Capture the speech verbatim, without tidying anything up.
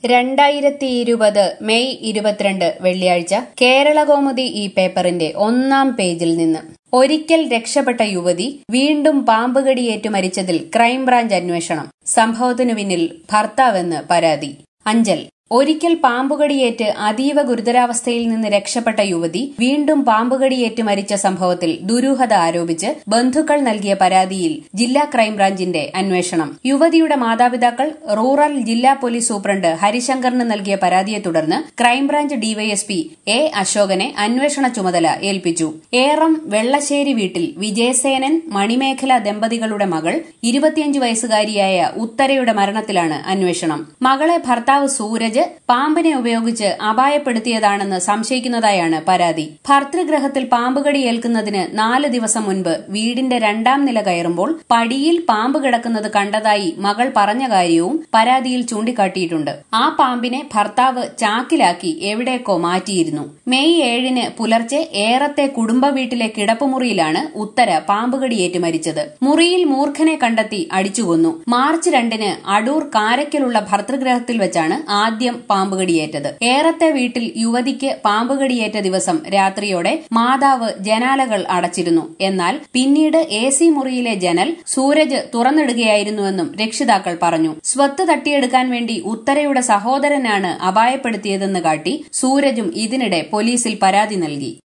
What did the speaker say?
രണ്ടായിരത്തി ഇരുപത് മെയ് ഇരുപത്തിരണ്ട് വെള്ളിയാഴ്ച കേരളകൗമുദി ഈ പേപ്പറിന്റെ ഒന്നാം പേജിൽ നിന്ന് ഒരിക്കൽ രക്ഷപ്പെട്ട യുവതി വീണ്ടും പാമ്പുകടിയേറ്റു മരിച്ചതിൽ ക്രൈംബ്രാഞ്ച് അന്വേഷണം. സംഭവത്തിനു പിന്നിൽ ഭർത്താവെന്ന് പരാതി. അഞ്ചൽ ഒരിക്കൽ പാമ്പുകടിയേറ്റ് അതീവ ഗുരുതരാവസ്ഥയിൽ നിന്ന് രക്ഷപ്പെട്ട യുവതി വീണ്ടും പാമ്പുകടിയേറ്റ് മരിച്ച സംഭവത്തിൽ ദുരൂഹത ആരോപിച്ച് ബന്ധുക്കൾ നൽകിയ പരാതിയിൽ ജില്ലാ ക്രൈംബ്രാഞ്ചിന്റെ അന്വേഷണം. യുവതിയുടെ മാതാപിതാക്കൾ റൂറൽ ജില്ലാ പോലീസ് സൂപ്രണ്ട് ഹരിശങ്കറിന് നൽകിയ പരാതിയെ തുടർന്ന് ക്രൈംബ്രാഞ്ച് ഡിവൈഎസ്പി എ അശോകനെ അന്വേഷണ ചുമതല ഏൽപ്പിച്ചു. ഏറം വെള്ളശ്ശേരി വീട്ടിൽ വിജയസേനൻ മണിമേഖല ദമ്പതികളുടെ മകൾ ഇരുപത്തിയഞ്ച് വയസ്സുകാരിയായ ഉത്തരയുടെ മരണത്തിലാണ് അന്വേഷണം. മകളെ ഭർത്താവ് സൂരജ് പാമ്പിനെ ഉപയോഗിച്ച് അപായപ്പെടുത്തിയതാണെന്ന് സംശയിക്കുന്നതായാണ് പരാതി. ഭർതൃഗ്രഹത്തിൽ പാമ്പുകടി ഏൽക്കുന്നതിന് നാല് ദിവസം മുൻപ് വീടിന്റെ രണ്ടാം നില കയറുമ്പോൾ പടിയിൽ പാമ്പ് കിടക്കുന്നത് കണ്ടതായി മകൾ പറഞ്ഞ കാര്യവും പരാതിയിൽ ചൂണ്ടിക്കാട്ടിയിട്ടുണ്ട്. ആ പാമ്പിനെ ഭർത്താവ് ചാക്കിലാക്കി എവിടേക്കോ മാറ്റിയിരുന്നു. മെയ് ഏഴിന് പുലർച്ചെ ഏറത്തെ കുടുംബ വീട്ടിലെ കിടപ്പുമുറിയിലാണ് ഉത്തര പാമ്പുകടിയേറ്റ് മരിച്ചത്. മുറിയിൽ മൂർഖനെ കണ്ടെത്തി അടിച്ചുകൊന്നു. മാർച്ച് രണ്ടിന് അടൂർ കാരയ്ക്കലുള്ള ഭർതൃഗ്രഹത്തിൽ വെച്ചാണ് ആദ്യം പാമ്പുകടിയേറ്റത്. ഏറത്തെ വീട്ടിൽ യുവതിക്ക് പാമ്പുകടിയേറ്റ ദിവസം രാത്രിയോടെ മാതാവ് ജനാലകൾ അടച്ചിരുന്നു. എന്നാൽ പിന്നീട് എ സി മുറിയിലെ ജനൽ സൂരജ് തുറന്നിടുകയായിരുന്നുവെന്നും രക്ഷിതാക്കൾ പറഞ്ഞു. സ്വത്ത് തട്ടിയെടുക്കാൻ വേണ്ടി ഉത്തരയുടെ സഹോദരനാണ് അപായപ്പെടുത്തിയതെന്ന് കാട്ടി സൂരജും ഇതിനിടെ പോലീസിൽ പരാതി നൽകി.